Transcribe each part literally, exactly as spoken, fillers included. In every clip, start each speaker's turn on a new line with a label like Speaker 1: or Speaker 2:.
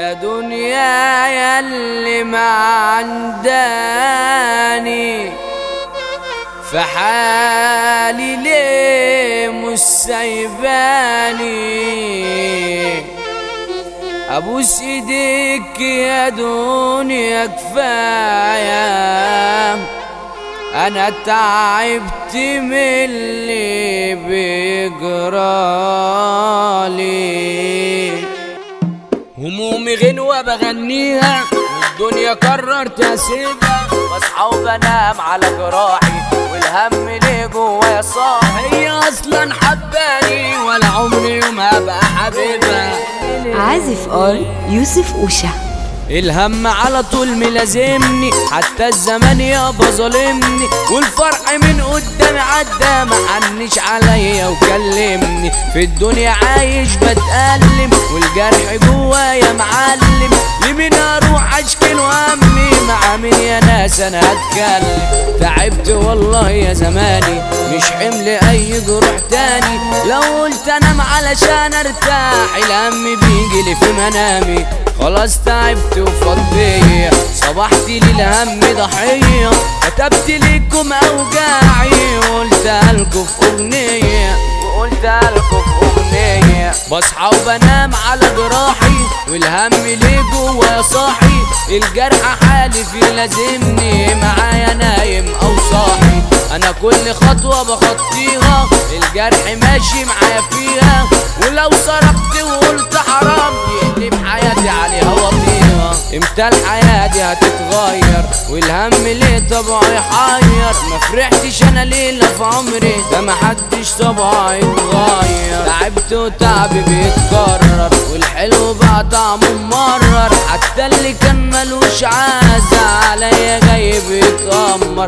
Speaker 1: يا دنيا ياللي معنداني في حالي ليه مش سايباني. ابوس ايديك يا دنيا كفايه، انا تعبت من اللي بيجرالي. همومي غنوة بغنيها والدنيا قررت اسيبها، بصحى وبنام على جراحي والهم ليه جوايا صاحي. هي اصلا حباني ولا عمري يوم هبقى حبيبها.
Speaker 2: عازف ار يوسف اوشا.
Speaker 1: الهم على طول ملازمني، حتى الزمان يابا ظالمني، والفرح من قدامي عدى محنش عليا وكلمني. في الدنيا عايش بتألم والجرح جوايا معلم، لمين اروح اشكي وهمي مع مين يا ناس انا هتكلم. تعبت والله يا زماني مش حمل اي جروح تاني، لو قلت انام علشان ارتاح الهم بيجيلي في منامي. خلاص تعبت وفضية صبحت للهم ضحية، كتبت لكم اوجاعي وقلتها لكم في اغنية وقلتها لكم في اغنية. بصحى وبنام على جراحي والهم ليه جوا صاحي، الجرح حالف يلازمني معايا نايم او صاحي. انا كل خطوة بخطيها الجرح ماشي معايا فيها، ولو سرقت وقلت حرام يقلب حياتي عليها وطيها. امتى الحياة دي هتتغير والهم ليه طبعه يحير؟ ما فرحتش انا ليلة في عمري ده محدش طبعه يتغير. تعبت وتعبي بيتكرر والحلو بقى طعمه ممرر، حتى اللي كان ملوش عازة عليا جاي بيتأمر.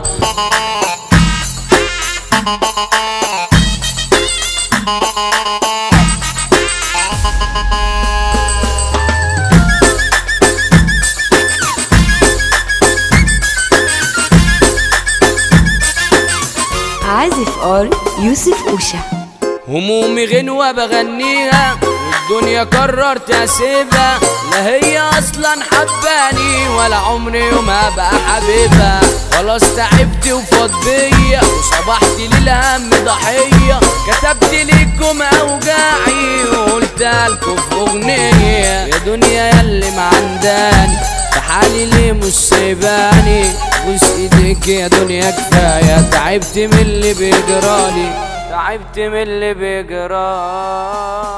Speaker 2: عازف ار يوسف اوشا.
Speaker 1: همومي غنوة بغنيها والدنيا قررت اسيبها، لا هي اصلا حباني ولا عمري يوم هبقى حبيبها. خلاص تعبت وفضية وصبحت للهم ضحية، كتبت لكم اوجاعي وقلتها لكم في اغنية. يا دنيا ياللي معنداني في حالي ليه مش سايباني، بوس ايديك يا دنيا كفاية. تعبت من اللي بيجرالي تعبت من اللي بيجرالي.